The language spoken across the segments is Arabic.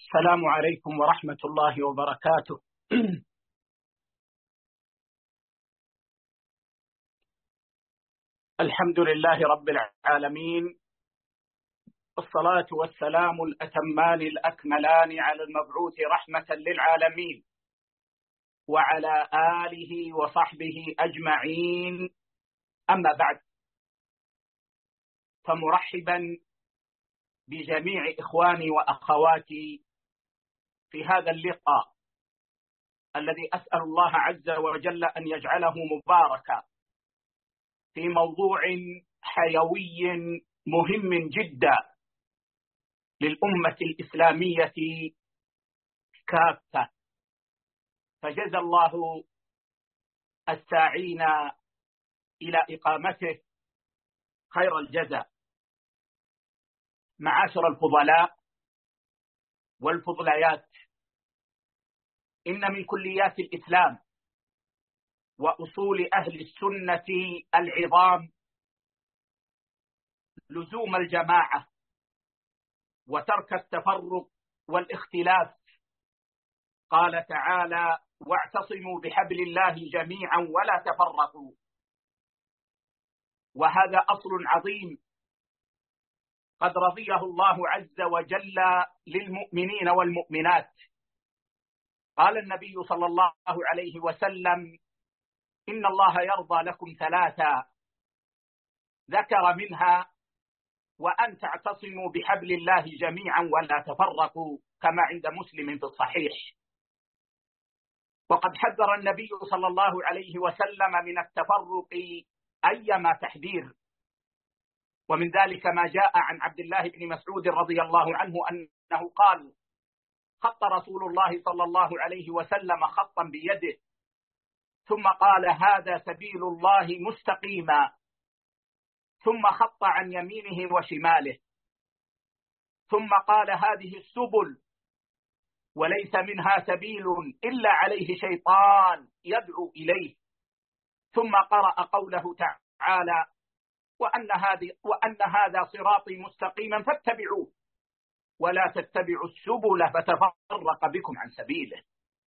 السلام عليكم ورحمة الله وبركاته. الحمد لله رب العالمين، والصلاة والسلام الأتمان الأكملان على المبعوث رحمة للعالمين وعلى آله وصحبه أجمعين. أما بعد، فمرحبا بجميع إخواني وأخواتي في هذا اللقاء الذي أسأل الله عز وجل أن يجعله مباركا في موضوع حيوي مهم جدا للأمة الإسلامية كافة، فجزى الله الساعين إلى إقامته خير الجزاء. معاشر الفضلاء والفضليات، إن من كليات الإسلام وأصول أهل السنة العظام لزوم الجماعة وترك التفرق والاختلاف. قال تعالى: واعتصموا بحبل الله جميعا ولا تفرقوا. وهذا أصل عظيم قد رضيه الله عز وجل للمؤمنين والمؤمنات. قال النبي صلى الله عليه وسلم: إن الله يرضى لكم ثلاثا، ذكر منها: وأن تعتصموا بحبل الله جميعا ولا تفرقوا، كما عند مسلم في الصحيح. وقد حذر النبي صلى الله عليه وسلم من التفرق أيما تحذير، ومن ذلك ما جاء عن عبد الله بن مسعود رضي الله عنه أنه قال: خط رسول الله صلى الله عليه وسلم خطا بيده، ثم قال: هذا سبيل الله مستقيما، ثم خط عن يمينه وشماله، ثم قال: هذه السبل وليس منها سبيل إلا عليه شيطان يدعو إليه، ثم قرأ قوله تعالى: وأن هذا صراطي مستقيما فاتبعوه ولا تتبعوا السبل فتفرق بكم عن سبيله،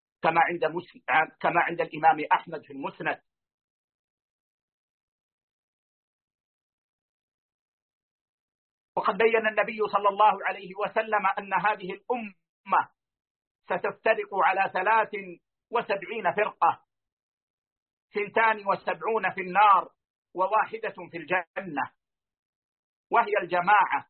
كما عند الإمام أحمد في المسند. وقد بين النبي صلى الله عليه وسلم أن هذه الأمة ستفترق على 73 فرقة، 72 في النار وواحدة في الجنة، وهي الجماعة.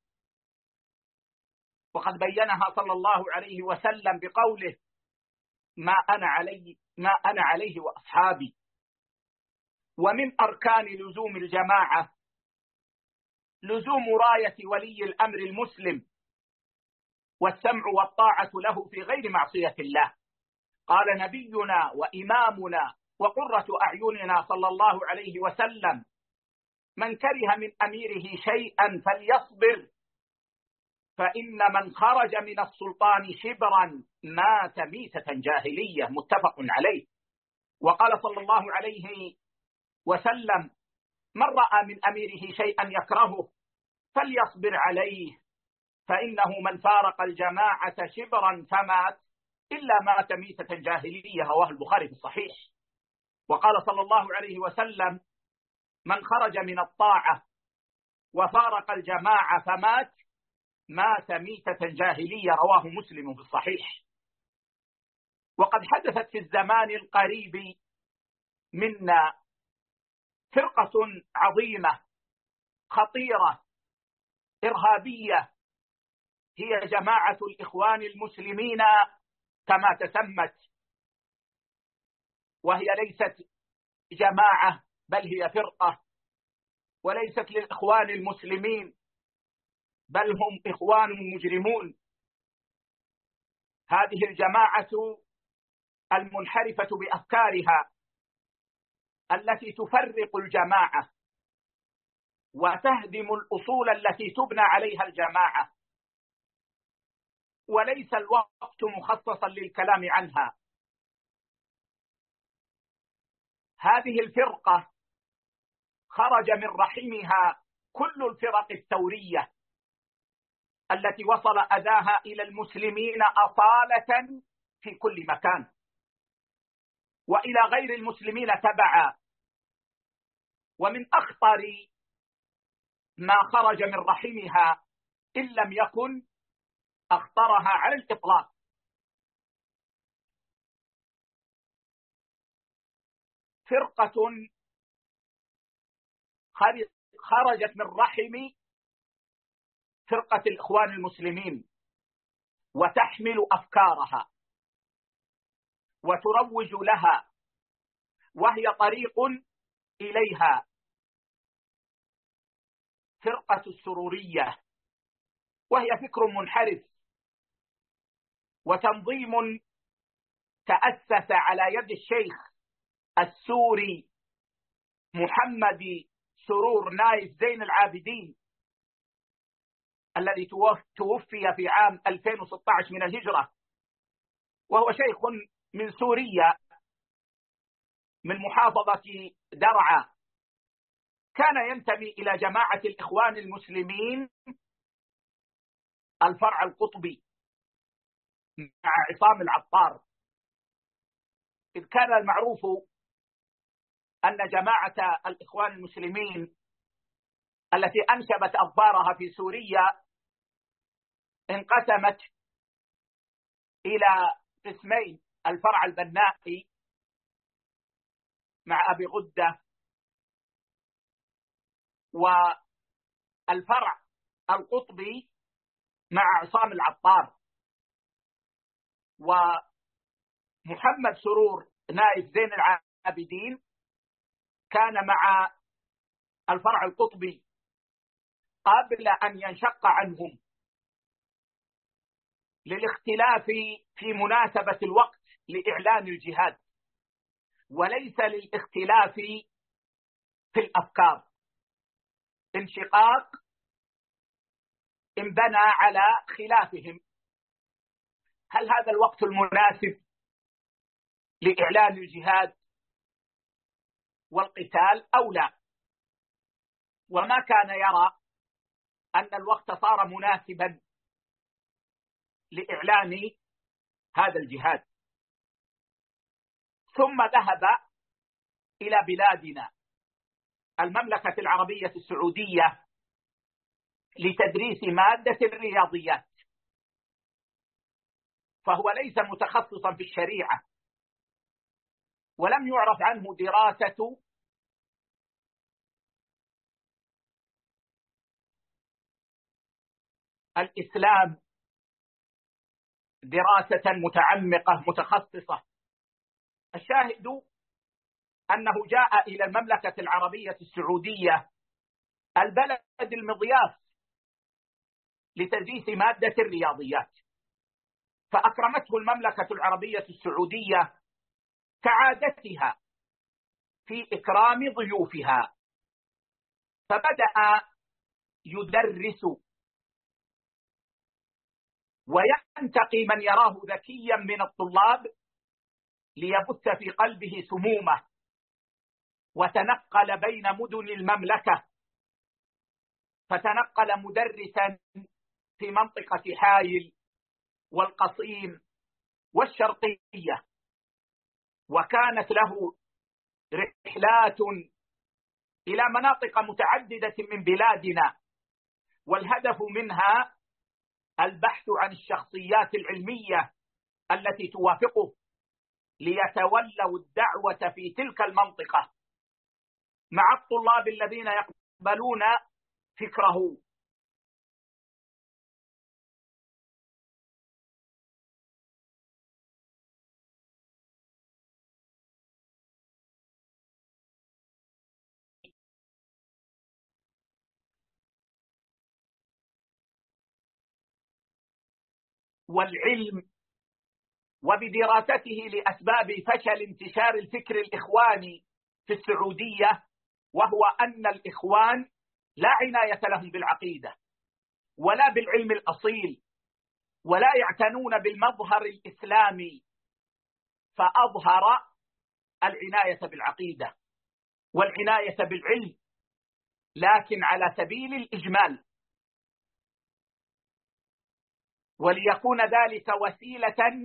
وقد بينها صلى الله عليه وسلم بقوله: ما أنا عليه وأصحابي. ومن أركان لزوم الجماعة لزوم راية ولي الأمر المسلم والسمع والطاعة له في غير معصية الله. قال نبينا وإمامنا وقرة أعيننا صلى الله عليه وسلم: من كره من أميره شيئا فليصبر، فإن من خرج من السلطان شبرا مات ميتة جاهلية. متفق عليه. وقال صلى الله عليه وسلم: من رأى من أميره شيئا يكرهه فليصبر عليه، فإنه من فارق الجماعة شبرا فمات إلا مات ميتة جاهلية. رواه البخاري في الصحيح. وقال صلى الله عليه وسلم: من خرج من الطاعة وفارق الجماعة فمات مات ميتة جاهلية. رواه مسلم في الصحيح. وقد حدثت في الزمان القريب منا فرقة عظيمة خطيرة إرهابية، هي جماعة الإخوان المسلمين كما تسمت، وهي ليست جماعة بل هي فرقة، وليست للإخوان المسلمين بل هم إخوان مجرمون. هذه الجماعة المنحرفة بأفكارها التي تفرق الجماعة وتهدم الأصول التي تبنى عليها الجماعة، وليس الوقت مخصصا للكلام عنها. هذه الفرقة خرج من رحمها كل الفرق الثورية التي وصل أذاها إلى المسلمين أصالة في كل مكان، وإلى غير المسلمين تبعا. ومن أخطر ما خرج من رحمها إن لم يكن أخطرها على الإطلاق فرقة خرجت من رحم فرقة الإخوان المسلمين وتحمل أفكارها وتروج لها، وهي طريق إليها، فرقة السرورية، وهي فكر منحرف وتنظيم تأسس على يد الشيخ السوري محمد سرور نايف زين العابدين الذي توفي في عام 2016 من الهجرة، وهو شيخ من سوريا من محافظة درعا، كان ينتمي إلى جماعة الإخوان المسلمين الفرع القطبي مع عصام العطار، إذ كان المعروف أن جماعة الإخوان المسلمين التي أنشبت أظفارها في سوريا انقسمت إلى قسمين: الفرع البنائي مع أبي غدة، والفرع القطبي مع عصام العطار. ومحمد سرور نايف زين العابدين كان مع الفرع القطبي قبل أن ينشق عنهم للاختلاف في مناسبة الوقت لإعلان الجهاد، وليس للاختلاف في الأفكار. انشقاق انبنى على خلافهم. هل هذا الوقت المناسب لإعلان الجهاد والقتال أو لا؟ وما كان يرى أن الوقت صار مناسبا لإعلان هذا الجهاد. ثم ذهب إلى بلادنا المملكة العربية السعودية لتدريس مادة الرياضيات، فهو ليس متخصصا في الشريعة، ولم يعرف عنه دراسة الإسلام دراسة متعمقة متخصصة. الشاهد أنه جاء إلى المملكة العربية السعودية البلد المضياف لتدريس مادة الرياضيات، فأكرمته المملكة العربية السعودية كعادتها في إكرام ضيوفها، فبدأ يدرس وينتقي من يراه ذكيا من الطلاب ليبث في قلبه سمومه، وتنقل بين مدن المملكة، فتنقل مدرسا في منطقة حايل والقصيم والشرقية، وكانت له رحلات إلى مناطق متعددة من بلادنا، والهدف منها البحث عن الشخصيات العلمية التي توافقه ليتولوا الدعوة في تلك المنطقة مع الطلاب الذين يقبلون فكره. والعلم، وبدراسته لأسباب فشل انتشار الفكر الإخواني في السعودية، وهو أن الإخوان لا عناية لهم بالعقيدة ولا بالعلم الأصيل، ولا يعتنون بالمظهر الإسلامي، فأظهر العناية بالعقيدة والعناية بالعلم، لكن على سبيل الإجمال. وليكون ذلك وسيلة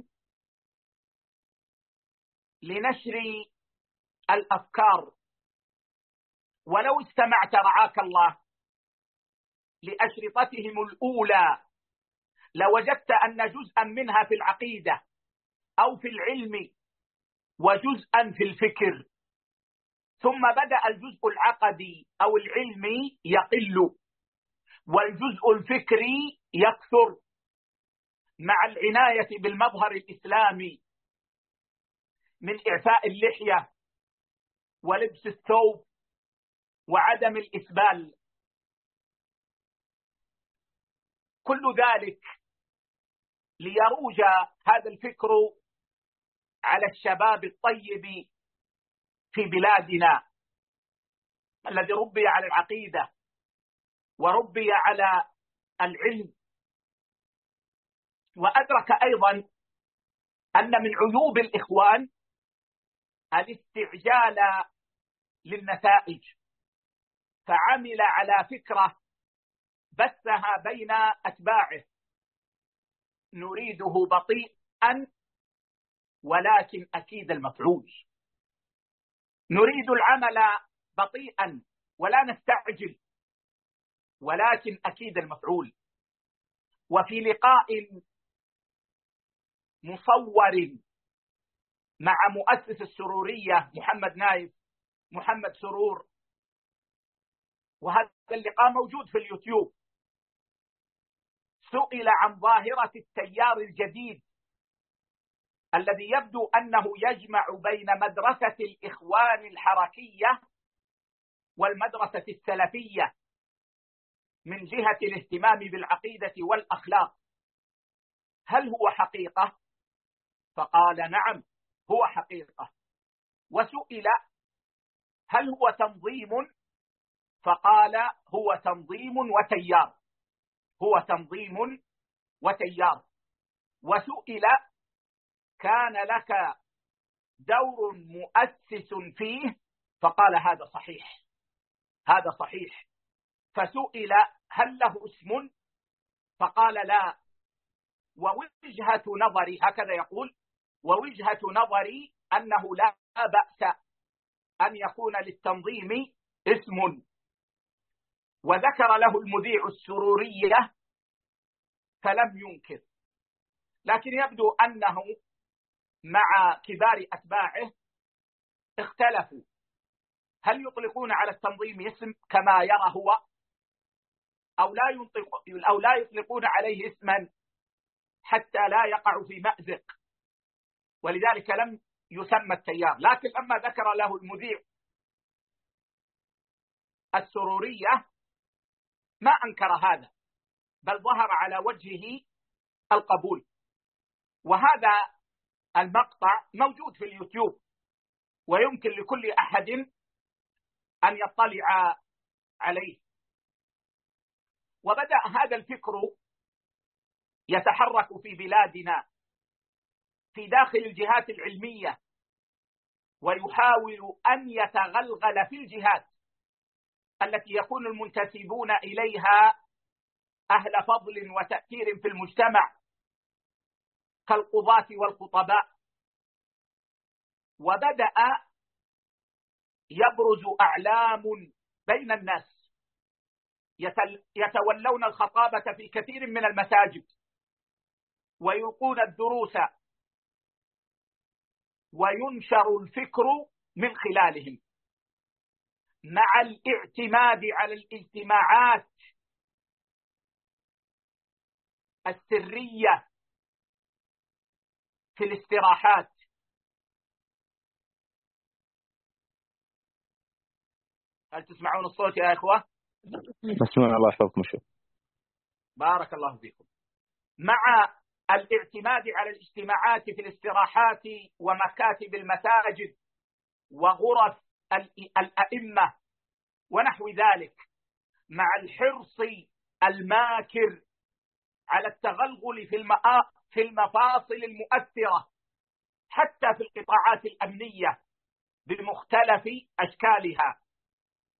لنشر الأفكار. ولو استمعت رعاك الله لأشرطتهم الأولى لوجدت أن جزءا منها في العقيدة أو في العلم وجزءا في الفكر، ثم بدأ الجزء العقدي أو العلمي يقل والجزء الفكري يكثر مع العناية بالمظهر الإسلامي من إعفاء اللحية ولبس الثوب وعدم الإسبال. كل ذلك ليروج هذا الفكر على الشباب الطيب في بلادنا الذي ربي على العقيدة وربي على العلم. وأدرك أيضا أن من عيوب الإخوان الاستعجال للنتائج، فعمل على فكرة بثها بين أتباعه: نريده بطيئا ولكن أكيد المفعول. نريد العمل بطيئا ولا نستعجل ولكن أكيد المفعول. وفي لقاء مصور مع مؤسس السرورية محمد سرور، وهذا اللقاء موجود في اليوتيوب، سئل عن ظاهرة التيار الجديد الذي يبدو أنه يجمع بين مدرسة الإخوان الحركية والمدرسة السلفية من جهة الاهتمام بالعقيدة والأخلاق، هل هو حقيقة؟ فقال نعم هو حقيقة. وسئل هل هو تنظيم؟ فقال هو تنظيم وتيار، هو تنظيم وتيار. وسئل كان لك دور مؤسس فيه؟ فقال هذا صحيح، هذا صحيح. فسئل هل له اسم؟ فقال لا. ووجهة نظري، هكذا يقول، ووجهة نظري أنه لا بأس أن يكون للتنظيم اسم. وذكر له المذيع السرورية فلم ينكر، لكن يبدو أنه مع كبار أتباعه اختلفوا هل يطلقون على التنظيم اسم كما يرى هو أو لا يطلقون عليه اسما حتى لا يقع في مأزق، ولذلك لم يسمى التيار. لكن لما ذكر له المذيع السرورية ما أنكر هذا، بل ظهر على وجهه القبول. وهذا المقطع موجود في اليوتيوب ويمكن لكل أحد أن يطلع عليه. وبدأ هذا الفكر يتحرك في بلادنا في داخل الجهات العلمية، ويحاول أن يتغلغل في الجهات التي يكون المنتسبون إليها أهل فضل وتأثير في المجتمع كالقضاة والخطباء. وبدأ يبرز أعلام بين الناس يتولون الخطابة في كثير من المساجد ويلقون الدروس وينشر الفكر من خلالهم، مع الاعتماد على الاجتماعات السرية في الاستراحات. هل تسمعون الصوت يا إخوة؟ مسموع، الله يحفظكم. شو بارك الله فيكم. مع الاعتماد على الاجتماعات في الاستراحات ومكاتب المساجد وغرف الأئمة ونحو ذلك، مع الحرص الماكر على التغلغل في المفاصل المؤثرة حتى في القطاعات الأمنية بمختلف أشكالها،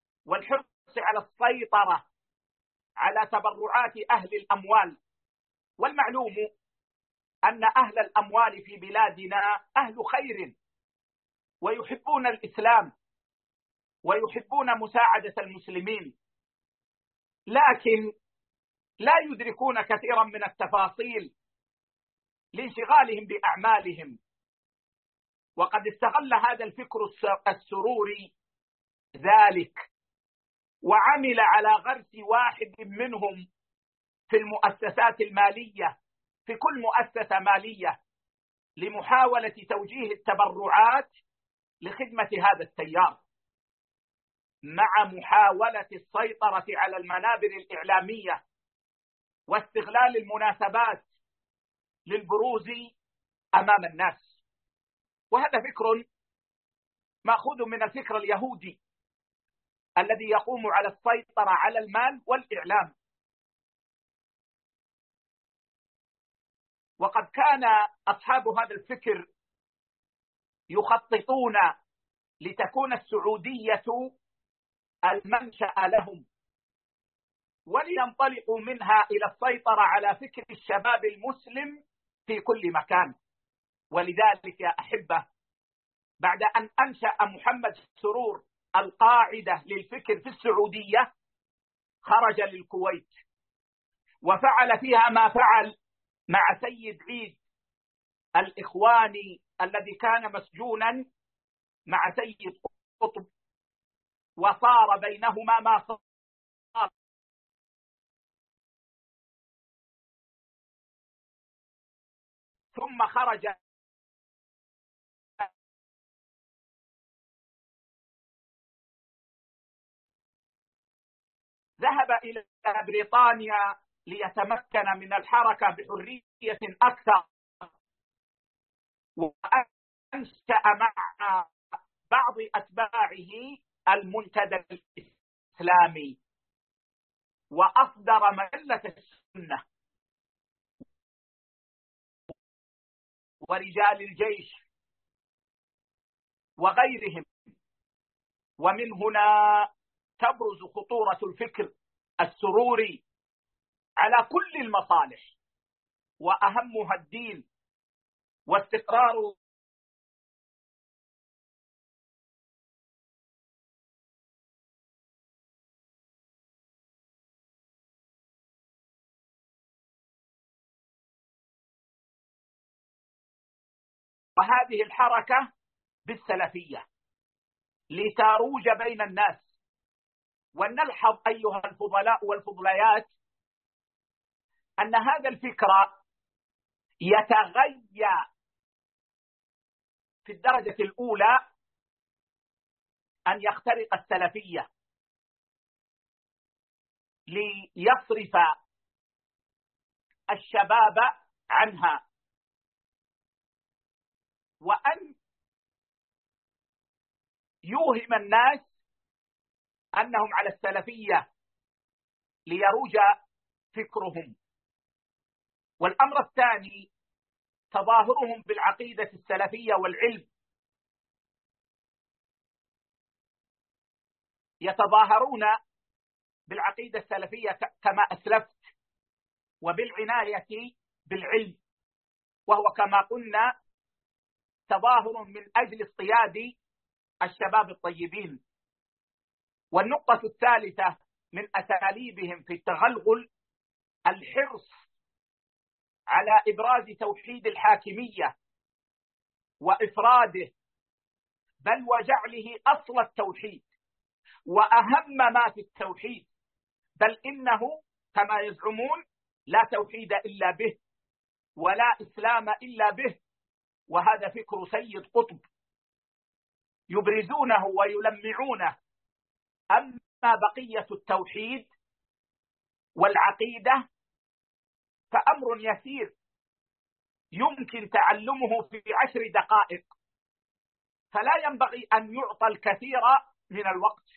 والحرص على السيطرة على تبرعات أهل الأموال والمعلوم أن أهل الأموال في بلادنا أهل خير ويحبون الإسلام ويحبون مساعدة المسلمين، لكن لا يدركون كثيرا من التفاصيل لانشغالهم بأعمالهم. وقد استغل هذا الفكر السروري ذلك وعمل على غرس واحد منهم في المؤسسات المالية، في كل مؤسسة مالية، لمحاولة توجيه التبرعات لخدمة هذا التيار، مع محاولة السيطرة على المنابر الإعلامية واستغلال المناسبات للبروز أمام الناس. وهذا فكر مأخوذ من الفكر اليهودي الذي يقوم على السيطرة على المال والإعلام. وقد كان أصحاب هذا الفكر يخططون لتكون السعودية المنشأ لهم، ولينطلقوا منها إلى السيطرة على فكر الشباب المسلم في كل مكان. ولذلك يا أحبة، بعد أن أنشأ محمد سرور القاعدة للفكر في السعودية، خرج للكويت وفعل فيها ما فعل مع سيد عيد الإخواني الذي كان مسجونا مع سيد قطب، وصار بينهما ما صار. ثم خرج ذهب إلى بريطانيا ليتمكن من الحركة بحرية أكثر، وأنشأ مع بعض أتباعه المنتدى الإسلامي، وأصدر مجلة السنة ورجال الجيش وغيرهم. ومن هنا تبرز خطورة الفكر السروري على كل المصالح، وأهمها الدين واستقرار وهذه الحركة بالسلفية لتروج بين الناس. ونلحظ أيها الفضلاء والفضليات أن هذا الفكر يتغير في الدرجة الأولى أن يخترق السلفية ليصرف الشباب عنها، وأن يوهم الناس أنهم على السلفية ليروج فكرهم. والأمر الثاني تظاهرهم بالعقيدة السلفية والعلم، يتظاهرون بالعقيدة السلفية كما أسلفت، وبالعناية بالعلم، وهو كما قلنا تظاهر من أجل اصطياد الشباب الطيبين. والنقطة الثالثة من أساليبهم في التغلغل الحرص على إبراز توحيد الحاكمية وإفراده، بل وجعله أصل التوحيد وأهم ما في التوحيد، بل إنه كما يزعمون لا توحيد إلا به ولا إسلام إلا به. وهذا فكر سيد قطب يبرزونه ويلمعونه. أما بقية التوحيد والعقيدة فأمر يسير يمكن تعلمه في 10 دقائق، فلا ينبغي أن يعطى الكثير من الوقت.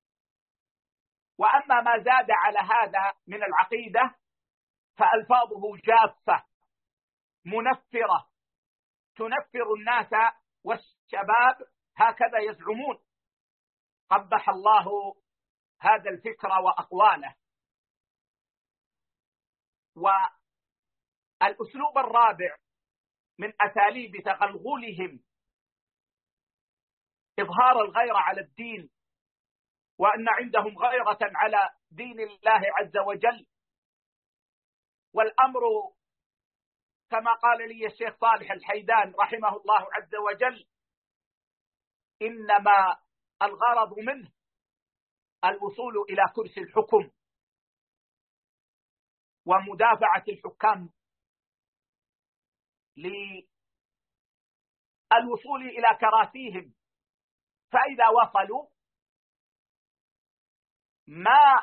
وأما ما زاد على هذا من العقيدة فألفاظه جافة منفرة تنفر الناس والشباب، هكذا يزعمون. قبح الله هذا الفكر وأقواله. الأسلوب الرابع من أساليب تغلغلهم إظهار الغيرة على الدين، وأن عندهم غيرة على دين الله عز وجل. والأمر كما قال لي الشيخ صالح الحيدان رحمه الله عز وجل: إنما الغرض منه الوصول إلى كرسي الحكم ومدافعة الحكام للوصول إلى كراسيهم، فإذا وصلوا ما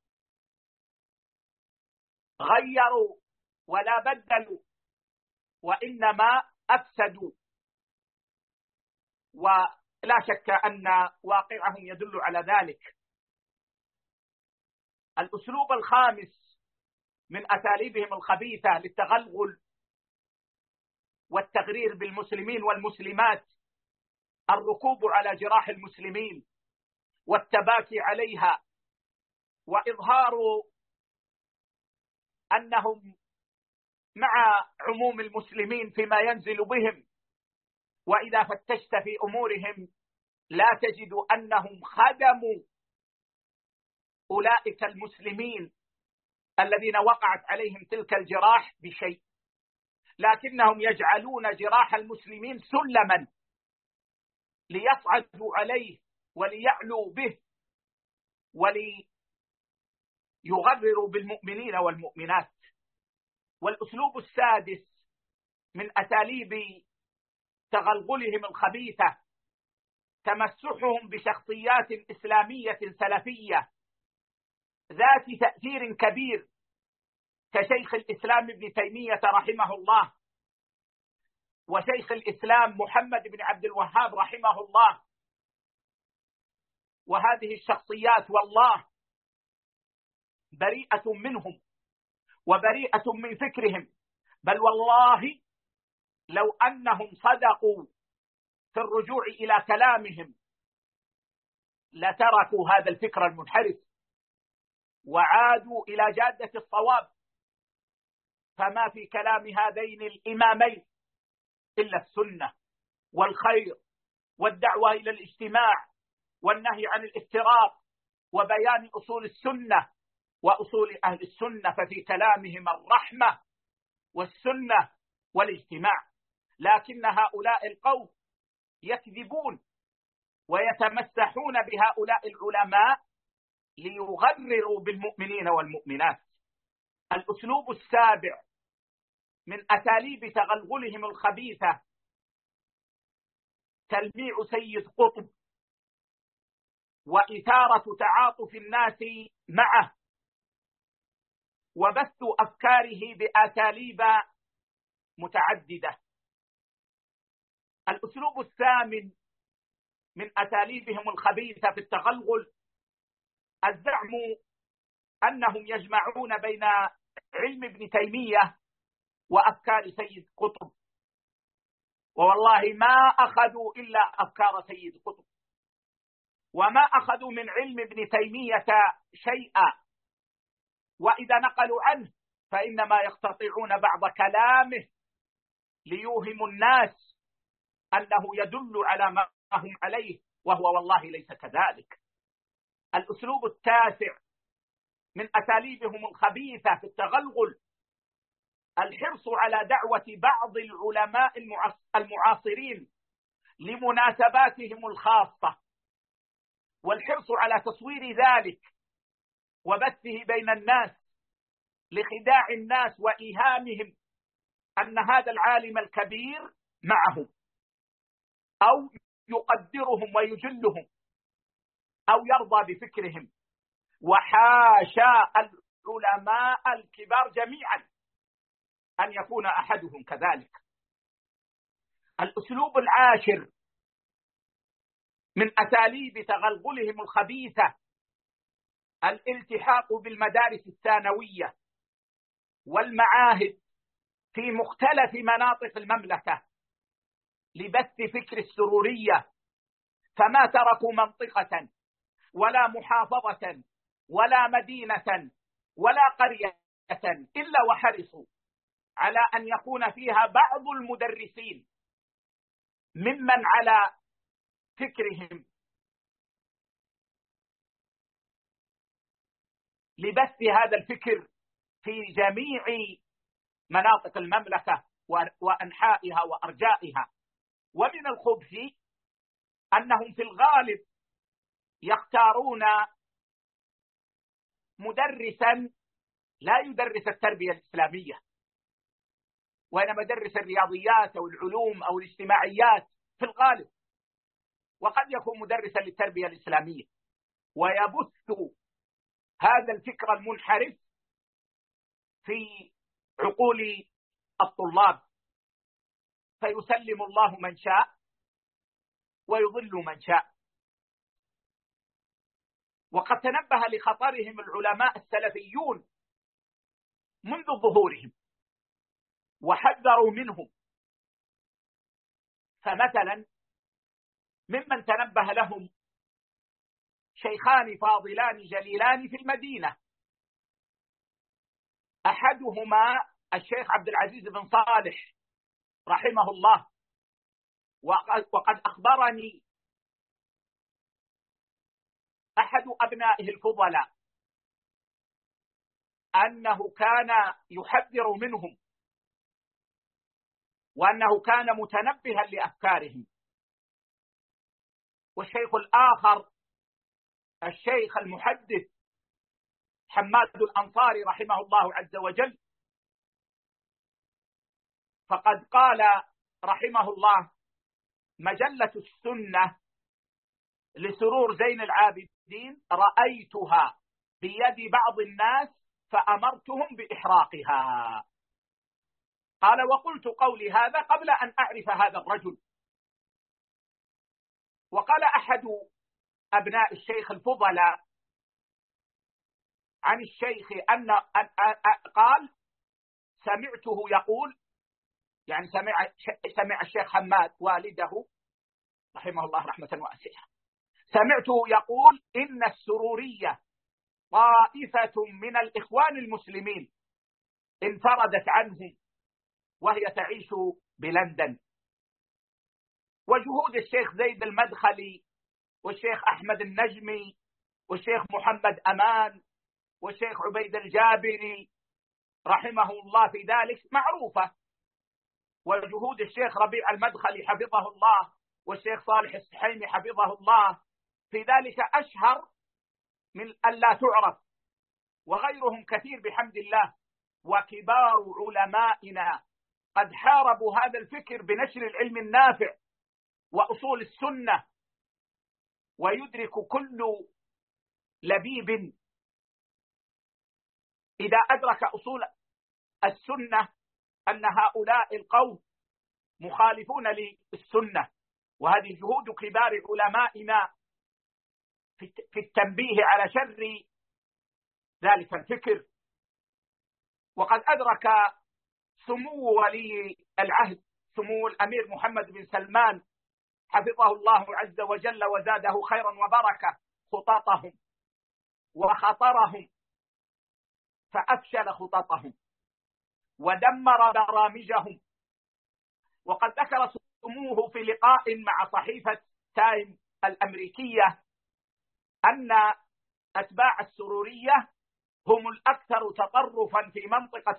غيروا ولا بدلوا، وإنما أفسدوا. ولا شك أن واقعهم يدل على ذلك. الأسلوب الخامس من أساليبهم الخبيثة للتغلغل والتغرير بالمسلمين والمسلمات الركوب على جراح المسلمين والتباكي عليها، وإظهار أنهم مع عموم المسلمين فيما ينزل بهم، وإذا فتشت في أمورهم لا تجد أنهم خدموا أولئك المسلمين الذين وقعت عليهم تلك الجراح بشيء، لكنهم يجعلون جراح المسلمين سلما ليصعدوا عليه وليعلوا به وليغرروا بالمؤمنين والمؤمنات. والأسلوب السادس من أساليب تغلغلهم الخبيثة تمسحهم بشخصيات إسلامية سلفية ذات تأثير كبير كشيخ الإسلام ابن تيمية رحمه الله، وشيخ الإسلام محمد بن عبد الوهاب رحمه الله. وهذه الشخصيات والله بريئة منهم وبريئة من فكرهم، بل والله لو أنهم صدقوا في الرجوع إلى كلامهم لتركوا هذا الفكر المنحرف وعادوا إلى جادة الصواب. فما في كلام هذين الإمامين إلا السنة والخير والدعوة إلى الاجتماع والنهي عن الافتراق وبيان أصول السنة وأصول أهل السنة. ففي كلامهم الرحمة والسنة والاجتماع، لكن هؤلاء القوم يكذبون ويتمسحون بهؤلاء العلماء ليغرروا بالمؤمنين والمؤمنات. الأسلوب السابع من أساليب تغلغلهم الخبيثة تلميع سيد قطب وإثارة تعاطف الناس معه وبث أفكاره بأساليب متعددة. الأسلوب الثامن من أساليبهم الخبيثة في التغلغل الزعم أنهم يجمعون بين علم ابن تيمية وأفكار سيد قطب، ووالله ما أخذوا إلا أفكار سيد قطب، وما أخذوا من علم ابن تيمية شيئا، وإذا نقلوا عنه فإنما يقتطعون بعض كلامه ليوهموا الناس أنه يدل على ما هم عليه، وهو والله ليس كذلك. الأسلوب التاسع من أساليبهم الخبيثة في التغلغل الحرص على دعوة بعض العلماء المعاصرين لمناسباتهم الخاصة، والحرص على تصوير ذلك وبثه بين الناس لخداع الناس وإيهامهم أن هذا العالم الكبير معهم أو يقدرهم ويجلهم أو يرضى بفكرهم. وحاشا العلماء الكبار جميعا أن يكون أحدهم كذلك. الأسلوب العاشر من أساليب تغلغلهم الخبيثة الالتحاق بالمدارس الثانوية والمعاهد في مختلف مناطق المملكة لبث فكر السرورية، فما تركوا منطقة ولا محافظة ولا مدينة ولا قرية إلا وحرصوا على أن يكون فيها بعض المدرسين ممن على فكرهم لبث هذا الفكر في جميع مناطق المملكة وأنحائها وأرجائها. ومن الخبث أنهم في الغالب يختارون مدرسا لا يدرس التربية الإسلامية، وإنما يدرس الرياضيات أو العلوم أو الاجتماعيات في الغالب، وقد يكون مدرسا للتربية الإسلامية، ويبث هذا الفكر المنحرف في عقول الطلاب، فيسلم الله من شاء ويضل من شاء. وقد تنبه لخطرهم العلماء السلفيون منذ ظهورهم وحذروا منهم. فمثلا ممن تنبه لهم شيخان فاضلان جليلان في المدينة، أحدهما الشيخ عبد العزيز بن صالح رحمه الله، وقد أخبرني أحد أبنائه الفضلاء أنه كان يحذر منهم، وأنه كان متنبها لأفكارهم. والشيخ الآخر الشيخ المحدث حماد الأنصاري رحمه الله عز وجل، فقد قال رحمه الله: مجلة السنة لسرور زين العابدين رأيتها بيد بعض الناس فأمرتهم بإحراقها. قال: وقلت قولي هذا قبل أن أعرف هذا الرجل. وقال أحد أبناء الشيخ الفضلاء عن الشيخ قال: سمعته يقول، يعني سمع الشيخ حماد والده رحمه الله رحمة واسعة، سمعته يقول: إن السرورية طائفة من الإخوان المسلمين انفردت عنهم وهي تعيش بلندن. وجهود الشيخ زيد المدخلي والشيخ أحمد النجمي والشيخ محمد أمان والشيخ عبيد الجابري رحمه الله في ذلك معروفة، وجهود الشيخ ربيع المدخلي حفظه الله والشيخ صالح السحيمي حفظه الله في ذلك أشهر من أن لا تعرف، وغيرهم كثير بحمد الله. وكبار علمائنا قد حاربوا هذا الفكر بنشر العلم النافع وأصول السنة، ويدرك كل لبيب إذا أدرك أصول السنة أن هؤلاء القوم مخالفون للسنة. وهذه جهود كبار علمائنا في التنبيه على شر ذلك الفكر. وقد أدرك سمو ولي العهد سمو الأمير محمد بن سلمان حفظه الله عز وجل وزاده خيرا وبركة خططهم وخطرهم، فأفشل خططهم ودمر برامجهم. وقد ذكر سموه في لقاء مع صحيفة تايم الأمريكية أن أتباع السرورية هم الأكثر تطرفا في منطقة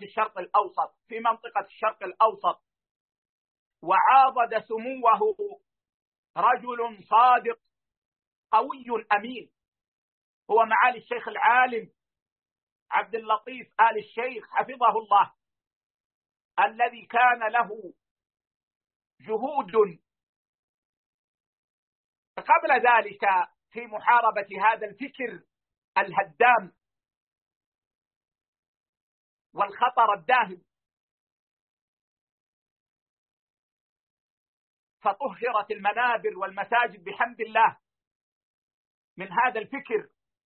الشرق الأوسط. وعاضد سموه رجل صادق قوي أمين هو معالي الشيخ العالم عبد اللطيف آل الشيخ حفظه الله، الذي كان له جهود قبل ذلك في محاربة هذا الفكر الهدام والخطر الداهم. فطهرت المنابر والمساجد بحمد الله من هذا الفكر.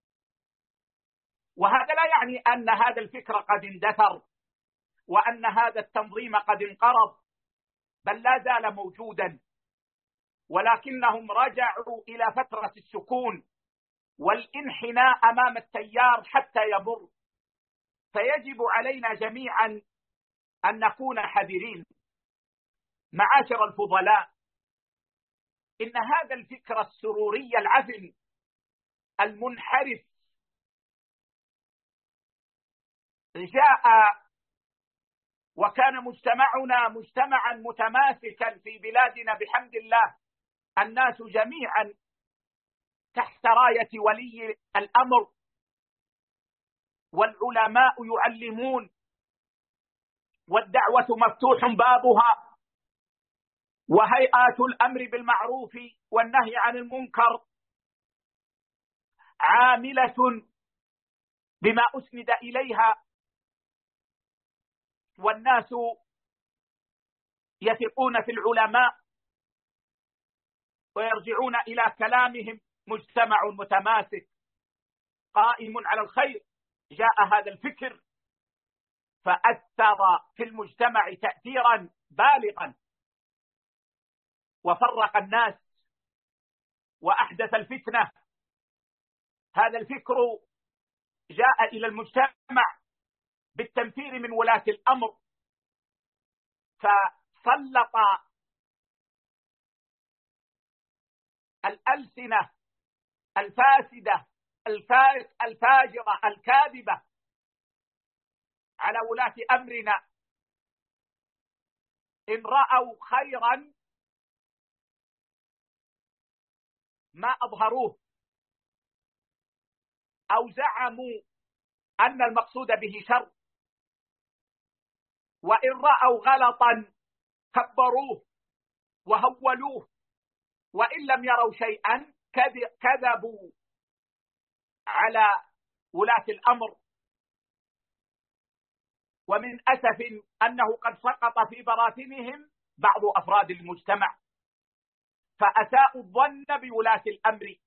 وهذا لا يعني أن هذا الفكر قد اندثر وأن هذا التنظيم قد انقرض، بل لا زال موجودا، ولكنهم رجعوا إلى فترة السكون والانحناء أمام التيار حتى يمر. فيجب علينا جميعا أن نكون حذرين. معاشر الفضلاء، إن هذا الفكر السروري العفن المنحرف جاء وكان مجتمعنا مجتمعا متماسكا في بلادنا بحمد الله، الناس جميعا تحت راية ولي الأمر، والعلماء يعلمون، والدعوة مفتوح بابها، وهيئات الأمر بالمعروف والنهي عن المنكر عاملة بما أسند إليها، والناس يثقون في العلماء ويرجعون إلى كلامهم. مجتمع متماسك قائم على الخير. جاء هذا الفكر فأثر في المجتمع تأثيرا بالغا، وفرق الناس وأحدث الفتنة. هذا الفكر جاء إلى المجتمع بالتنفير من ولاة الأمر، فسلط الألسنة الفاسدة الفاجرة الكاذبة على ولاة أمرنا. إن رأوا خيرا ما أظهروه، أو زعموا أن المقصود به شر، وإن رأوا غلطا كبروه وهولوه، وإن لم يروا شيئا كذبوا على ولاة الأمر. ومن أسف أنه قد سقط في براثنهم بعض أفراد المجتمع، فأساءوا الظن بولاة الأمر،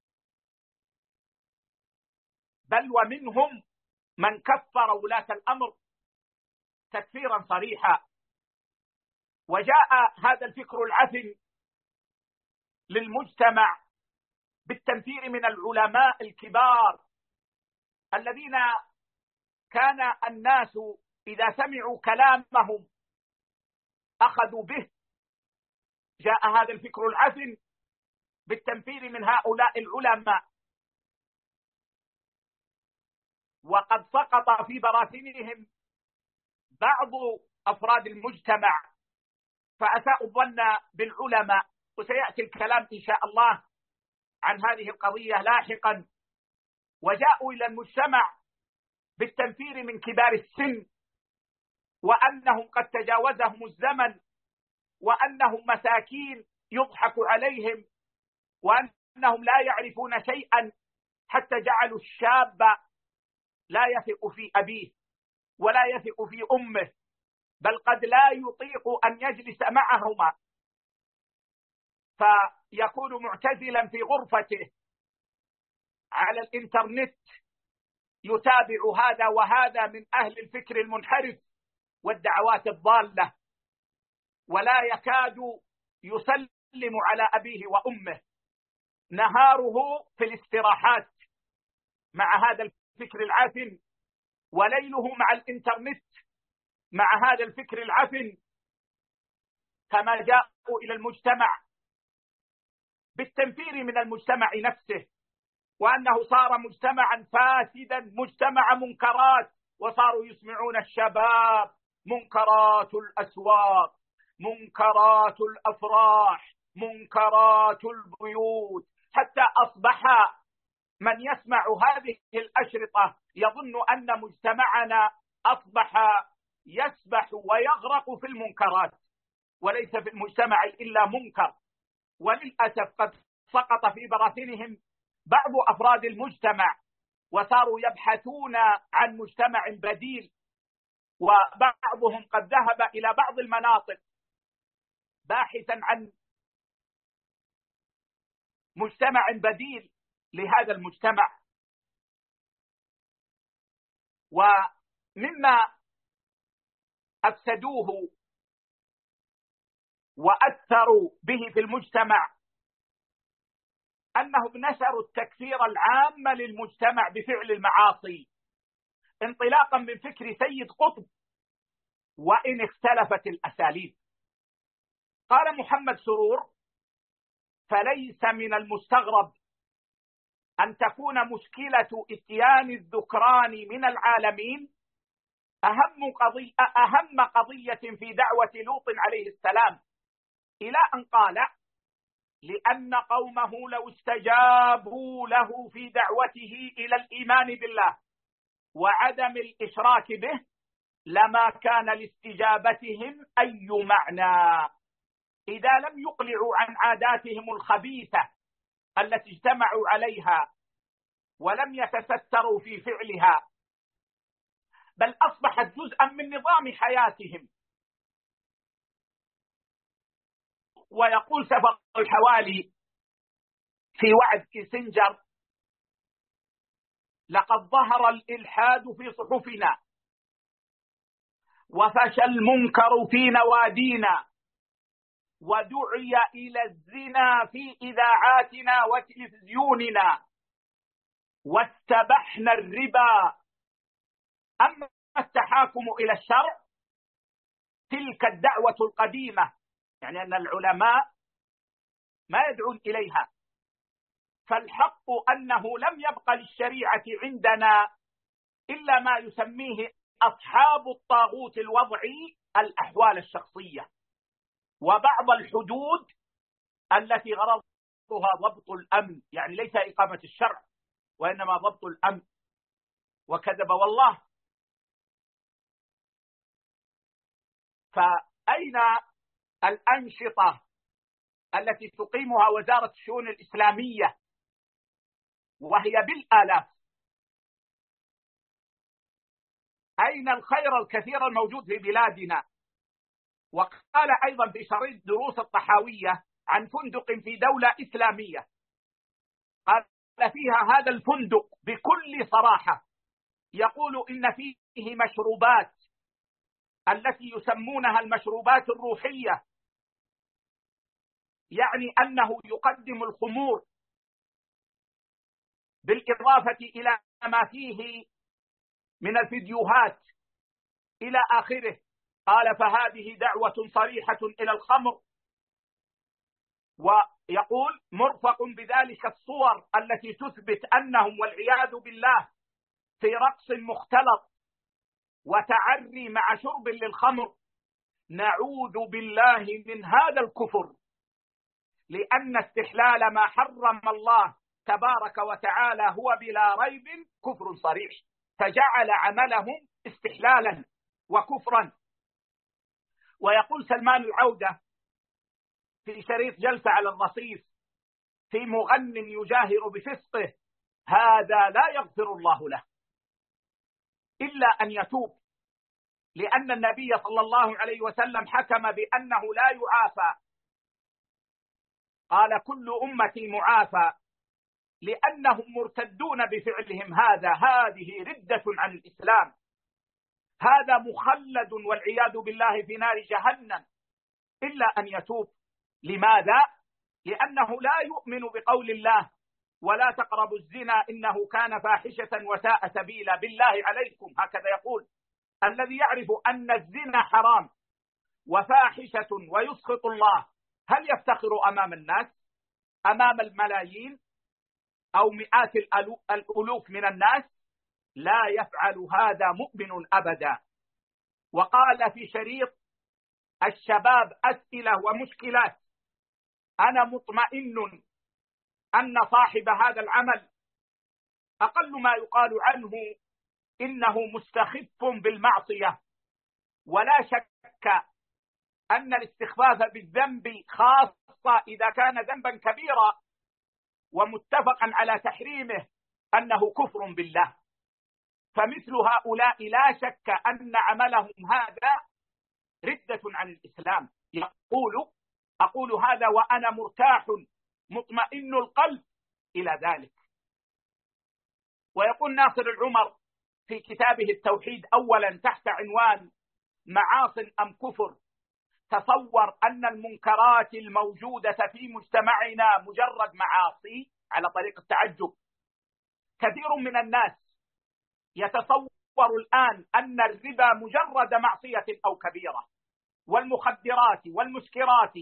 بل ومنهم من كفر ولاة الأمر تكفيرا صريحا. وجاء هذا الفكر العفن للمجتمع بالتنفير من العلماء الكبار الذين كان الناس إذا سمعوا كلامهم أخذوا به. جاء هذا الفكر العفن بالتنفير من هؤلاء العلماء، وقد سقط في براثنهم بعض أفراد المجتمع فأساءوا الظن بالعلماء. وسيأتي الكلام إن شاء الله عن هذه القضية لاحقا. وجاءوا إلى المجتمع بالتنفير من كبار السن، وأنهم قد تجاوزهم الزمن، وأنهم مساكين يضحك عليهم، وأنهم لا يعرفون شيئا، حتى جعلوا الشاب لا يثق في أبيه ولا يثق في أمه، بل قد لا يطيق أن يجلس معهما، فيكون معتزلا في غرفته على الإنترنت يتابع هذا وهذا من أهل الفكر المنحرف والدعوات الضالة، ولا يكاد يسلم على أبيه وأمه. نهاره في الاستراحات مع هذا الفكر العفن، وليله مع الإنترنت مع هذا الفكر العفن. كما جاءوا إلى المجتمع بالتنفير من المجتمع نفسه، وأنه صار مجتمعا فاسدا، مجتمع منكرات، وصاروا يسمعون الشباب منكرات الأسواق، منكرات الأفراح، منكرات البيوت، حتى أصبح من يسمع هذه الأشرطة يظن أن مجتمعنا أصبح يسبح ويغرق في المنكرات، وليس في المجتمع إلا منكر. وللأسف قد سقط في براثنهم بعض أفراد المجتمع، وصاروا يبحثون عن مجتمع بديل، وبعضهم قد ذهب إلى بعض المناطق باحثا عن مجتمع بديل لهذا المجتمع. ومما أفسدوه وأثروا به في المجتمع أنهم نشروا التكفير العام للمجتمع بفعل المعاصي، انطلاقا من فكر سيد قطب وإن اختلفت الأساليب. قال محمد سرور: فليس من المستغرب أن تكون مشكلة إتيان الذكران من العالمين أهم قضية في دعوة لوط عليه السلام، إلى أن قال: لأن قومه لو استجابوا له في دعوته إلى الإيمان بالله وعدم الإشراك به لما كان لاستجابتهم أي معنى إذا لم يقلعوا عن عاداتهم الخبيثة التي اجتمعوا عليها ولم يتستروا في فعلها، بل أصبحت جزءا من نظام حياتهم. ويقول سفر الحوالي في وعد كيسنجر: لقد ظهر الإلحاد في صحفنا وفشى المنكر في نوادينا ودعي إلى الزنا في إذاعاتنا وتلفزيوننا واستبحنا الربا. أما التحاكم إلى الشرع تلك الدعوة القديمة، يعني أن العلماء ما يدعون إليها، فالحق أنه لم يبق للشريعة عندنا إلا ما يسميه أصحاب الطاغوت الوضعي الأحوال الشخصية وبعض الحدود التي غرضها ضبط الأمن، يعني ليس إقامة الشرع وإنما ضبط الأمن. وكذب والله. فأين الأنشطة التي تقيمها وزارة الشؤون الإسلامية وهي بالآلاف؟ أين الخير الكثير الموجود في بلادنا؟ وقال أيضا في شريط دروس الطحاوية عن فندق في دولة إسلامية، قال فيها هذا الفندق بكل صراحة يقول إن فيه مشروبات التي يسمونها المشروبات الروحية، يعني أنه يقدم الخمور بالإضافة إلى ما فيه من الفيديوهات إلى آخره. قال فهذه دعوة صريحة إلى الخمر، ويقول مرفق بذلك الصور التي تثبت أنهم والعياذ بالله في رقص مختلط وتعري مع شرب للخمر. نعوذ بالله من هذا الكفر، لأن استحلال ما حرم الله تبارك وتعالى هو بلا ريب كفر صريح، فجعل عملهم استحلالا وكفرا. ويقول سلمان العودة في شريط جلسة على الرصيف في مغن يجاهر بفسقه: هذا لا يغفر الله له إلا أن يتوب، لأن النبي صلى الله عليه وسلم حكم بأنه لا يعافى. قال كل أمتي معافى لأنهم مرتدون بفعلهم هذه ردة عن الإسلام، هذا مخلد والعياذ بالله في نار جهنم إلا أن يتوب. لماذا؟ لأنه لا يؤمن بقول الله ولا تقربوا الزنا إنه كان فاحشة وساء سبيلا. بالله عليكم، هكذا يقول الذي يعرف أن الزنا حرام وفاحشة ويسخط الله، هل يفتخر أمام الناس، أمام الملايين أو مئات الألوف من الناس؟ لا يفعل هذا مؤمن أبدا. وقال في شريط الشباب أسئلة ومشكلات: أنا مطمئن أن صاحب هذا العمل أقل ما يقال عنه إنه مستخف بالمعصية، ولا شك أن الاستخفاف بالذنب خاصة إذا كان ذنبا كبيرا ومتفقا على تحريمه أنه كفر بالله. فمثل هؤلاء لا شك أن عملهم هذا ردة عن الإسلام. أقول هذا وأنا مرتاح مطمئن القلب إلى ذلك. ويقول ناصر العمر في كتابه التوحيد أولا تحت عنوان معاص أم كفر: تصور أن المنكرات الموجودة في مجتمعنا مجرد معاصي على طريق التعجب. كثير من الناس يتصور الآن أن الربا مجرد معصية أو كبيرة، والمخدرات والمسكرات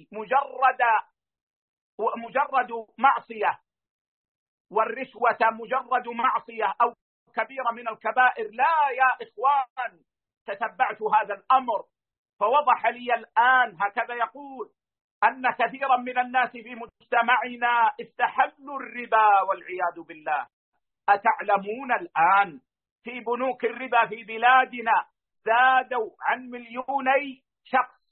مجرد معصية، والرشوة مجرد معصية أو كبيرة من الكبائر. لا يا إخوان، تتبعت هذا الأمر فوضح لي الآن هكذا يقول أن كثيرا من الناس في مجتمعنا استحلوا الربا والعياذ بالله. أتعلمون الآن في بنوك الربا في بلادنا زادوا عن 2,000,000 شخص؟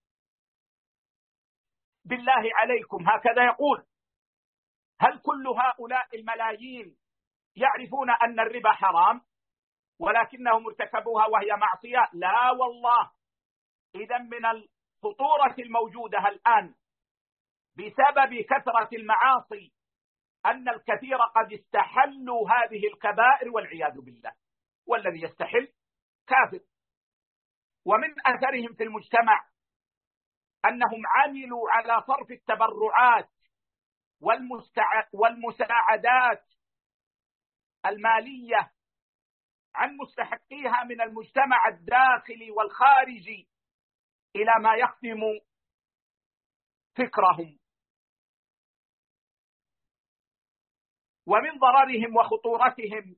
بالله عليكم هكذا يقول، هل كل هؤلاء الملايين يعرفون أن الربا حرام ولكنهم ارتكبوها وهي معصية؟ لا والله. إذا من الخطورة الموجودة الآن بسبب كثرة المعاصي أن الكثير قد استحلوا هذه الكبائر والعياذ بالله، والذي يستحل كافر. ومن أثرهم في المجتمع أنهم عملوا على صرف التبرعات والمساعدات المالية عن مستحقيها من المجتمع الداخلي والخارجي إلى ما يخدم فكرهم. ومن ضررهم وخطورتهم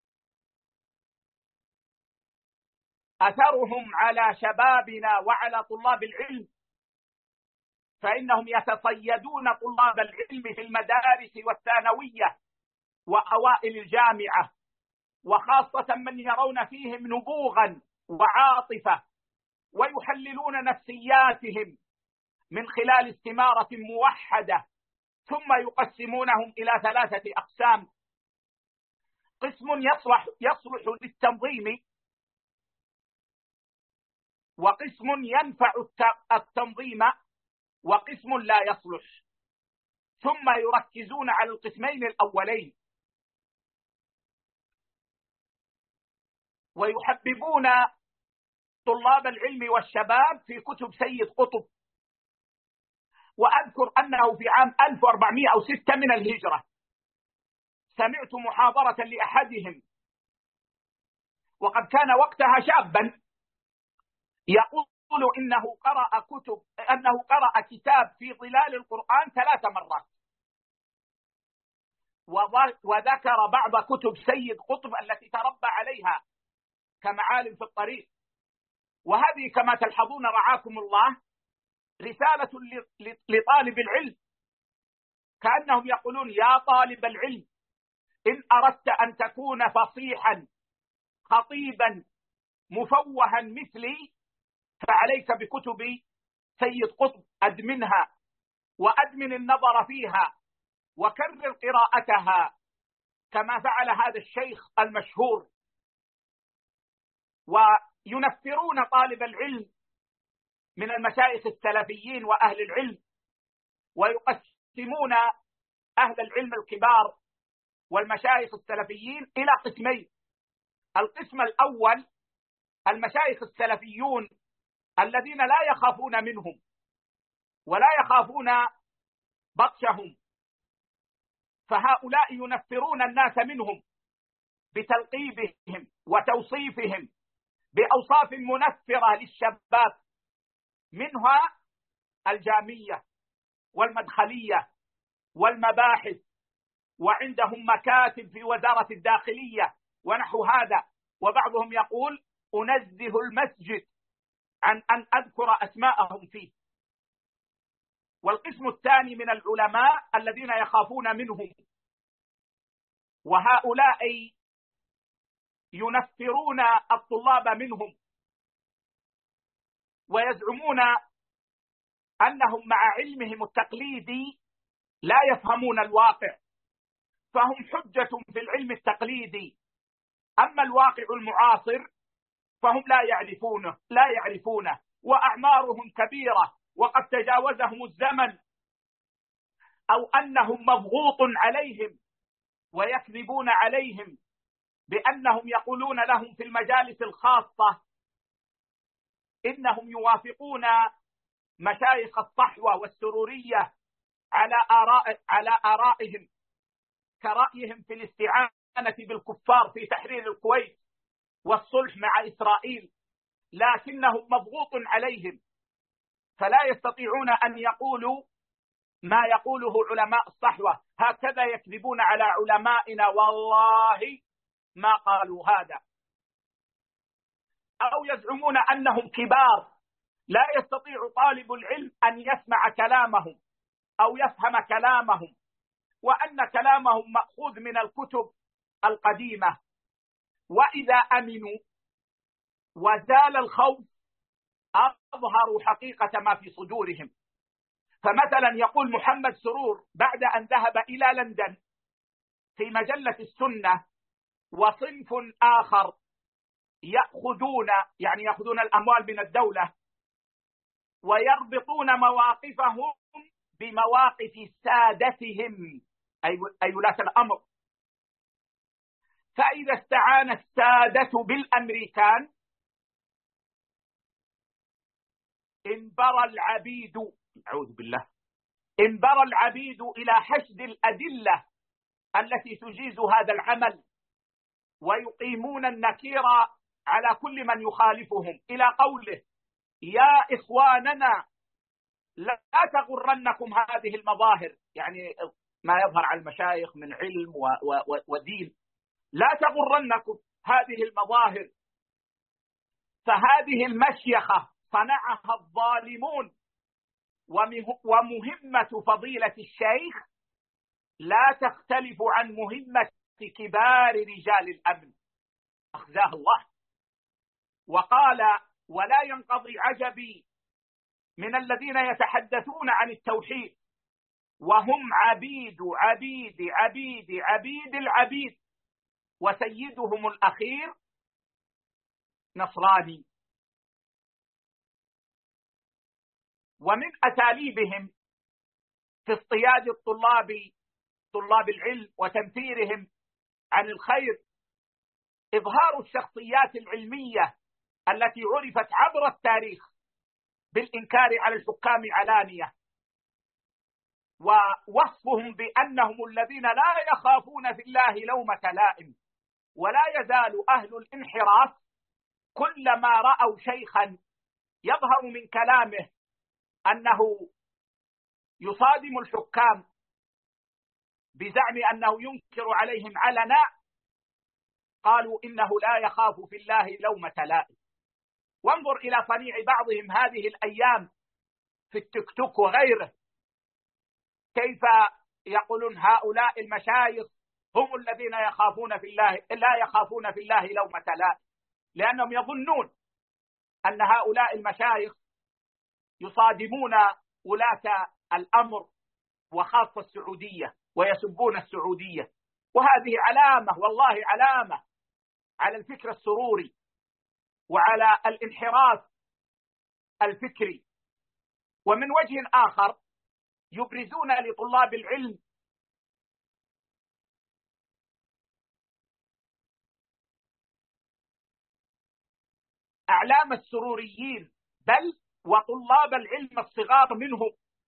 أثرهم على شبابنا وعلى طلاب العلم، فإنهم يتصيدون طلاب العلم في المدارس والثانوية وأوائل الجامعة، وخاصة من يرون فيهم نبوغا وعاطفة، ويحللون نفسياتهم من خلال استمارة موحدة، ثم يقسمونهم إلى 3 أقسام: قسم يصلح للتنظيم، وقسم ينفع التنظيم، وقسم لا يصلح. ثم يركزون على القسمين الأولين ويحببون طلاب العلم والشباب في كتب سيد قطب. وأذكر أنه في عام 1406 من الهجرة سمعت محاضرة لأحدهم، وقد كان وقتها شابا، يقول أنه قرأ كتاب في ظلال القرآن 3 مرات، وذكر بعض كتب سيد قطب التي تربى عليها كمعالم في الطريق. وهذه كما تلحظون رعاكم الله رسالة لطالب العلم، كأنهم يقولون: يا طالب العلم، إن أردت أن تكون فصيحا خطيبا مفوها مثلي فعليك بكتب سيد قطب، أدمنها وأدمن النظر فيها وكرر قراءتها كما فعل هذا الشيخ المشهور. وينفرون طالب العلم من المشايخ السلفيين وأهل العلم، ويقسمون أهل العلم الكبار والمشايخ السلفيين إلى قسمين: القسم الأول المشايخ السلفيون الذين لا يخافون منهم ولا يخافون بطشهم، فهؤلاء ينفرون الناس منهم بتلقيبهم وتوصيفهم بأوصاف منفرة للشباب، منها الجامية والمدخلية والمباحث، وعندهم مكاتب في وزارة الداخلية ونحو هذا. وبعضهم يقول: أنزه المسجد عن أن أذكر أسماءهم فيه. والقسم الثاني من العلماء الذين يخافون منهم، وهؤلاء ينفرون الطلاب منهم ويزعمون أنهم مع علمهم التقليدي لا يفهمون الواقع، فهم حجة في العلم التقليدي، أما الواقع المعاصر فهم لا يعرفونه، وأعمارهم كبيرة وقد تجاوزهم الزمن، أو أنهم مضغوط عليهم ويكذبون عليهم بأنهم يقولون لهم في المجالس الخاصة إنهم يوافقون مشايخ الصحوة والسرورية على آرائهم، كرأيهم في الاستعانة بالكفار في تحرير الكويت والصلح مع إسرائيل، لكنهم مضغوط عليهم فلا يستطيعون أن يقولوا ما يقوله علماء الصحوة. هكذا يكذبون على علمائنا، والله ما قالوا هذا. أو يزعمون أنهم كبار لا يستطيع طالب العلم أن يسمع كلامهم أو يفهم كلامهم، وأن كلامهم مأخوذ من الكتب القديمة. وإذا أمنوا وزال الخوف أظهروا حقيقة ما في صدورهم. فمثلا يقول محمد سرور بعد أن ذهب إلى لندن في مجلة السنة وصنف آخر يأخذون الأموال من الدولة ويربطون مواقفهم بمواقف سادتهم أي ولاة الأمر. فإذا استعان السادة بالأمريكان انبرى العبيد، أعوذ بالله، انبرى العبيد إلى حشد الأدلة التي تجيز هذا العمل، ويقيمون النكير على كل من يخالفهم، إلى قوله: يا إخواننا لا تغرنكم هذه المظاهر، يعني ما يظهر على المشايخ من علم ودين، لا تغرنكم هذه المظاهر، فهذه المشيخة صنعها الظالمون، ومهمة فضيلة الشيخ لا تختلف عن مهمة كبار رجال الأمن أخزاه الله. وقال: ولا ينقضي عجبي من الذين يتحدثون عن التوحيد وهم عبيد عبيد عبيد عبيد العبيد، وسيدهم الأخير نصراني. ومن أساليبهم في اصطياد طلاب العلم وتنفيرهم عن الخير إظهار الشخصيات العلمية التي عرفت عبر التاريخ بالإنكار على الحكام علانية، ووصفهم بأنهم الذين لا يخافون في الله لومة لائم. ولا يزال أهل الانحراف كلما رأوا شيخا يظهر من كلامه أنه يصادم الحكام بزعم أنه ينكر عليهم علنا، قالوا إنه لا يخاف في الله لومة لائم. وانظر إلى صنيع بعضهم هذه الأيام في التيك توك وغيره، كيف يقولون هؤلاء المشايخ هم الذين يخافون في الله، لا يخافون في الله لومة لائم، لأنهم يظنون أن هؤلاء المشايخ يصادمون ولاة الأمر وخاصة السعودية ويسبون السعودية. وهذه علامة، والله علامة على الفكر السروري وعلى الانحراف الفكري. ومن وجه آخر يبرزون لطلاب العلم أعلام السروريين، بل وطلاب العلم الصغار منهم،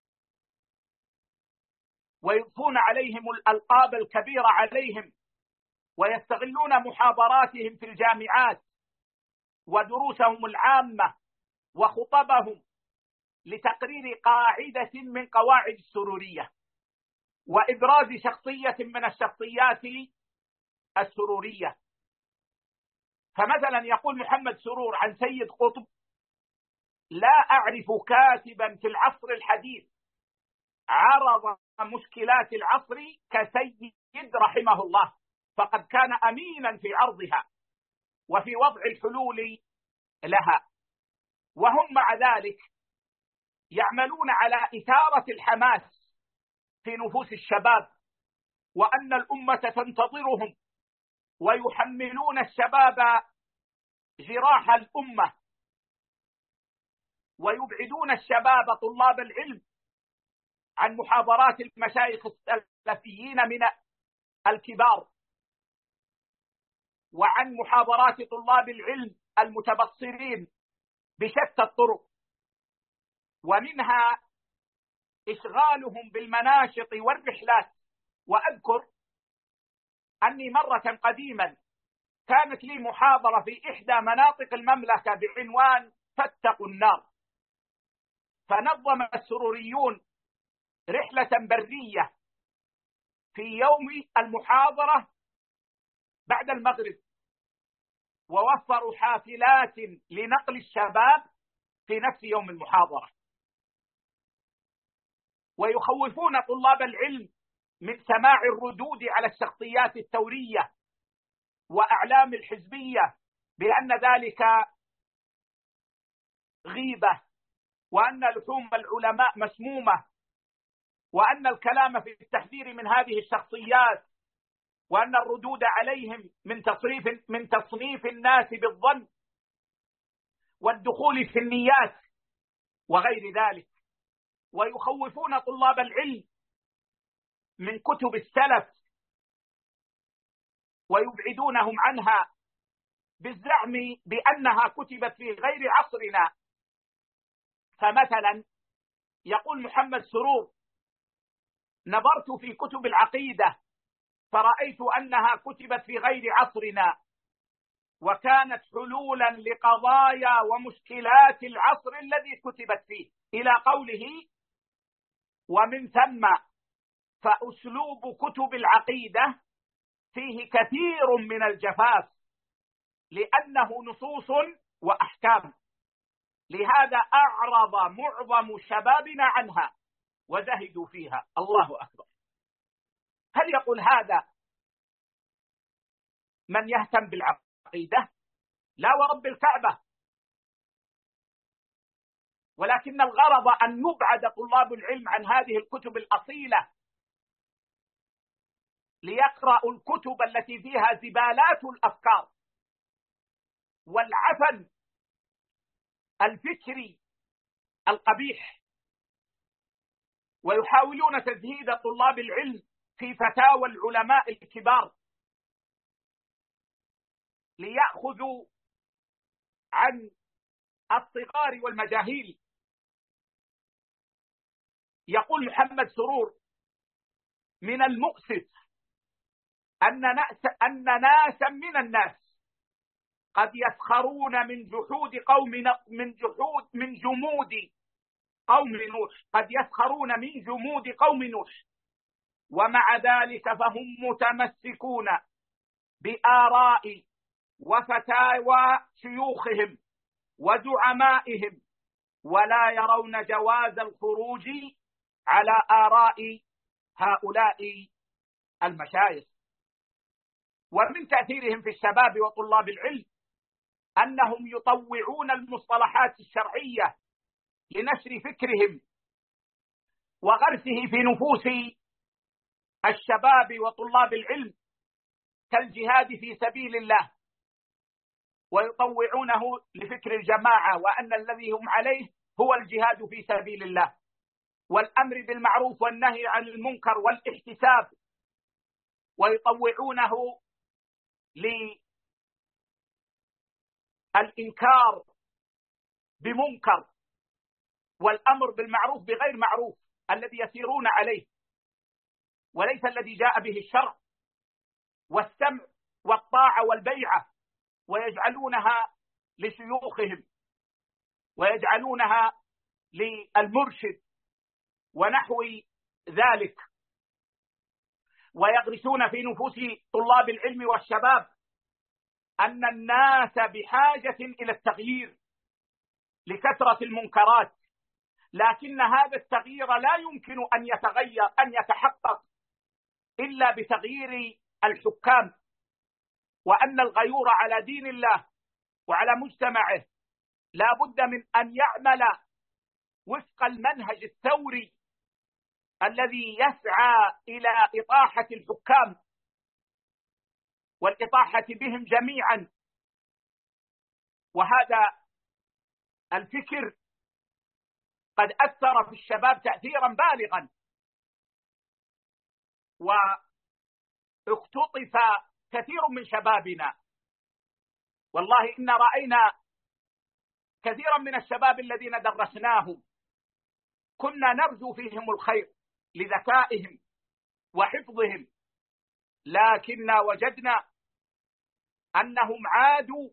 ويضفون عليهم الألقاب الكبيرة عليهم، ويستغلون محاضراتهم في الجامعات ودروسهم العامة وخطبهم لتقرير قاعدة من قواعد السرورية وإبراز شخصية من الشخصيات السرورية. فمثلا يقول محمد سرور عن سيد قطب: لا أعرف كاتبا في العصر الحديث عرض مشكلات العصر كسيد رحمه الله، فقد كان أمينا في عرضها وفي وضع الحلول لها. وهم مع ذلك يعملون على إثارة الحماس في نفوس الشباب، وأن الأمة تنتظرهم، ويحملون الشباب جراح الأمة، ويبعدون الشباب طلاب العلم عن محاضرات المشايخ السلفيين من الكبار، وعن محاضرات طلاب العلم المتبصرين بشتى الطرق، ومنها إشغالهم بالمناشط والرحلات. وأذكر أني مرة قديما كانت لي محاضرة في إحدى مناطق المملكة بعنوان فاتقوا النار، فنظم السروريون رحلة برية في يوم المحاضرة بعد المغرب، ووفروا حافلات لنقل الشباب في نفس يوم المحاضرة، ويخوفون طلاب العلم من سماع الردود على الشخصيات الثورية وأعلام الحزبية بأن ذلك غيبة، وأن لحوم العلماء مسمومة، وأن الكلام في التحذير من هذه الشخصيات وأن الردود عليهم من تصنيف الناس بالظن والدخول في النيات وغير ذلك. ويخوفون طلاب العلم من كتب السلف ويبعدونهم عنها بالزعم بأنها كتبت في غير عصرنا. فمثلا يقول محمد سرور: نظرت في كتب العقيدة فرأيت أنها كتبت في غير عصرنا، وكانت حلولا لقضايا ومشكلات العصر الذي كتبت فيه، إلى قوله: ومن ثم فأسلوب كتب العقيدة فيه كثير من الجفاف لأنه نصوص وأحكام، لهذا أعرض معظم شبابنا عنها وزهدوا فيها. الله أكبر. هل يقول هذا من يهتم بالعقيدة؟ لا ورب الكعبة. ولكن الغرض أن يبعد طلاب العلم عن هذه الكتب الأصيلة ليقرأوا الكتب التي فيها زبالات الأفكار والعفن الفكري القبيح، ويحاولون تزهيد طلاب العلم في فتاوى العلماء الكبار ليأخذوا عن الصغار والمجاهيل. يقول محمد سرور: من المؤسف أن ناسا من الناس قد يسخرون من جمود قوم نوح، قد يسخرون من جمود قوم نوح، ومع ذلك فهم متمسكون بآراء وفتاوى شيوخهم وزعمائهم، ولا يرون جواز الخروج على آراء هؤلاء المشايخ. ومن تأثيرهم في الشباب وطلاب العلم أنهم يطوعون المصطلحات الشرعية لنشر فكرهم وغرسه في نفوس الشباب وطلاب العلم كالجهاد في سبيل الله، ويطوعونه لفكر الجماعة وأن الذي هم عليه هو الجهاد في سبيل الله والأمر بالمعروف والنهي عن المنكر والاحتساب، ويطوعونه للإنكار بمنكر والأمر بالمعروف بغير معروف الذي يسيرون عليه وليس الذي جاء به الشرع، والسمع والطاعة والبيعة، ويجعلونها لشيوخهم ويجعلونها للمرشد ونحو ذلك، ويغرسون في نفوس طلاب العلم والشباب أن الناس بحاجة إلى التغيير لكثرة المنكرات، لكن هذا التغيير لا يمكن أن يتحقق إلا بتغيير الحكام، وأن الغيور على دين الله وعلى مجتمعه لا بد من أن يعمل وفق المنهج الثوري الذي يسعى إلى إطاحة الحكام والإطاحة بهم جميعا. وهذا الفكر قد أثر في الشباب تأثيرا بالغا، واختطف كثير من شبابنا. والله إن رأينا كثيرا من الشباب الذين درسناهم كنا نرجو فيهم الخير لذكائهم وحفظهم، لكننا وجدنا أنهم عادوا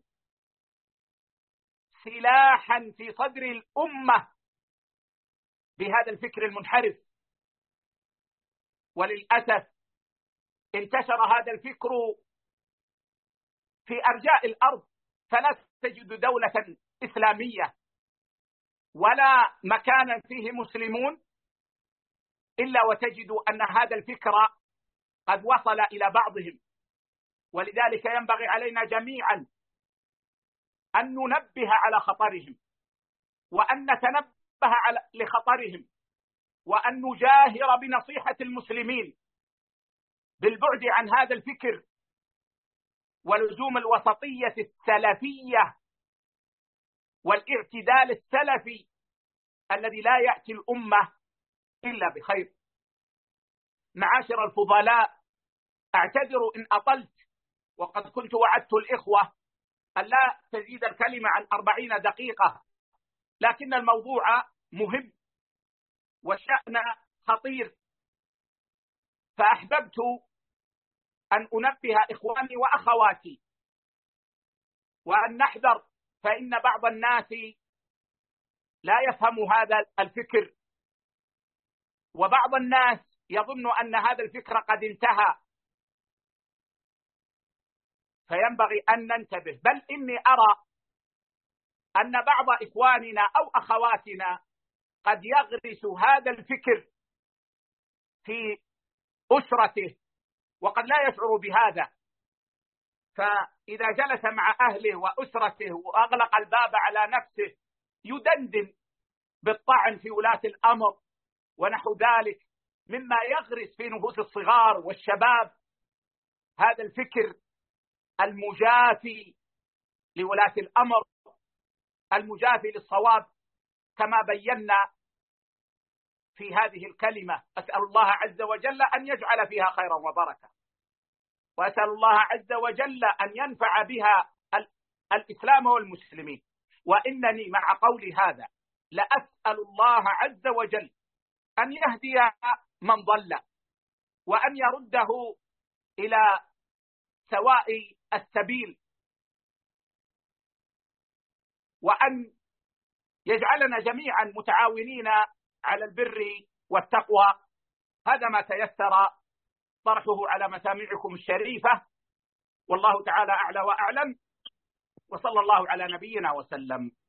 سلاحا في صدر الأمة بهذا الفكر المنحرف. وللأسف انتشر هذا الفكر في أرجاء الأرض، فلا تجد دولة إسلامية ولا مكانا فيه مسلمون إلا وتجد أن هذا الفكر قد وصل إلى بعضهم. ولذلك ينبغي علينا جميعا أن ننبه على خطرهم، وأن نتنبه لخطرهم، وأن نجاهر بنصيحة المسلمين بالبعد عن هذا الفكر ولزوم الوسطية السلفية والاعتدال السلفي الذي لا يأتي الأمة إلا بخير. معاشر الفضلاء، أعتذر إن أطلت، وقد كنت وعدت الإخوة أن لا تزيد الكلمة عن 40 دقيقة، لكن الموضوع مهم والشأن خطير، فأحببت أن أنبه إخواني وأخواتي وأن نحذر، فإن بعض الناس لا يفهم هذا الفكر، وبعض الناس يظن أن هذا الفكر قد انتهى، فينبغي أن ننتبه. بل إني أرى أن بعض إخواننا أو أخواتنا قد يغرس هذا الفكر في أسرته وقد لا يشعر بهذا، فإذا جلس مع أهله وأسرته وأغلق الباب على نفسه يدندن بالطعن في ولاة الأمر ونحو ذلك، مما يغرس في نفوس الصغار والشباب هذا الفكر المجافي لولاة الأمر، المجافي للصواب، كما بينا في هذه الكلمة. أسأل الله عز وجل أن يجعل فيها خيرا وبركة، وأسأل الله عز وجل أن ينفع بها الإسلام والمسلمين. وإنني مع قولي هذا لأسأل الله عز وجل أن يهدي من ضل، وأن يرده إلى سواء السبيل، وأن يجعلنا جميعا متعاونين على البر والتقوى. هذا ما تيسر طرحه على مسامعكم الشريفة، والله تعالى أعلى وأعلم، وصلى الله على نبينا وسلم.